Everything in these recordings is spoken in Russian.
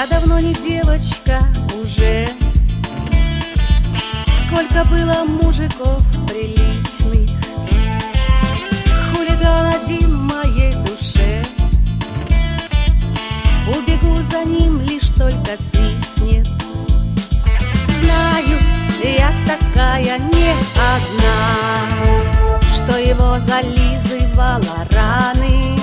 Я давно не девочка уже. Сколько было мужиков приличных, хулиган один в моей душе. Убегу за ним, лишь только свистнет. Знаю, я такая не одна, что его зализывала раны.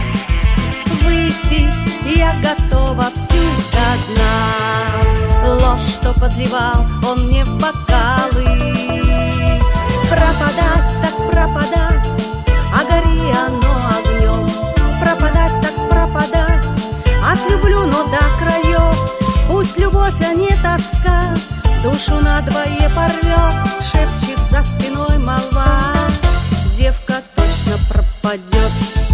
Выпить я готова всю до дна, ложь, что подливал он мне в бокалы. Пропадать так пропадать, а гори оно огнем. Пропадать так пропадать, отлюблю, но до краев. Пусть любовь, а не тоска, душу надвое порвет. Шепчет за спиной молва, девка точно пропадет.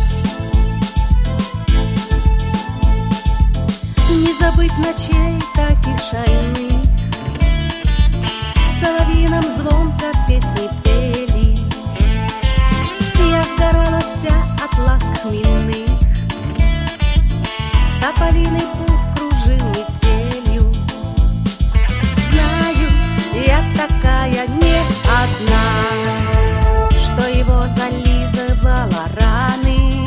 Не забыть ночей таких шальных, соловьином звонко песни пели. Я сгорала вся от ласк хмельных, тополиный пух кружил метелью. Знаю, я такая не одна, что его зализывала раны.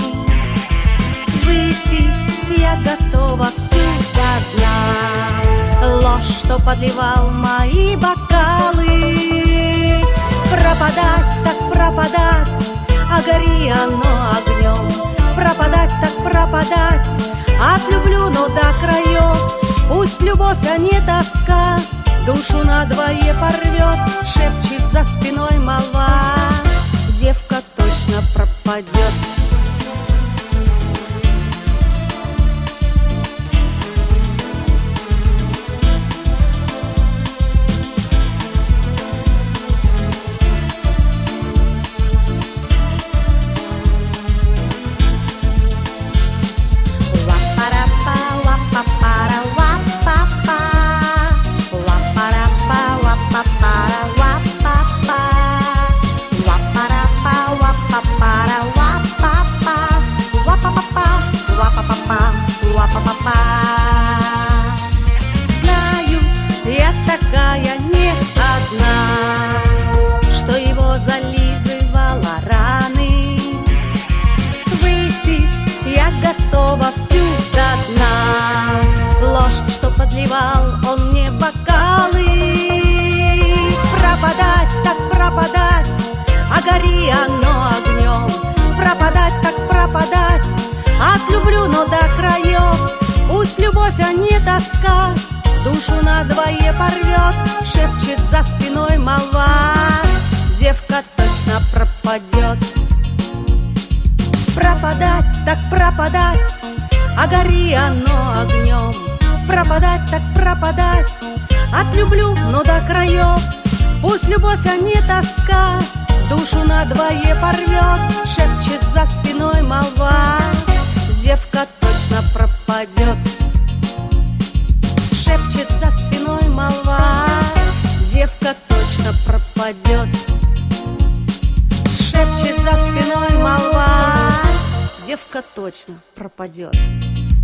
Выпить я готова всю до дна, ложь, что подливал мои бокалы. Пропадать так пропадать, а гори оно огнем. Пропадать так пропадать, отлюблю, но до краев. Пусть любовь, а не тоска, душу надвое порвет. Шепчет за спиной молва, девка точно пропадет. Знаю, я такая не одна, что его зализывала раны. Выпить я готова всю до дна, ложь, что подливал он мне в бокалы. Пропадать так пропадать, а гори оно огнем. Пропадать так пропадать, отлюблю, но до краев. Пусть любовь, а не тоска, душу надвое порвет. Шепчет за спиной молва, девка точно пропадет. Пропадать так пропадать, а гори оно огнем. Пропадать так пропадать, отлюблю, но до краев. Пусть любовь, а не тоска, душу надвое порвет. Шепчет за спиной молва, девка точно пропадет. Шепчет за спиной молва, девка точно пропадет. Шепчет за спиной молва, девка точно пропадет.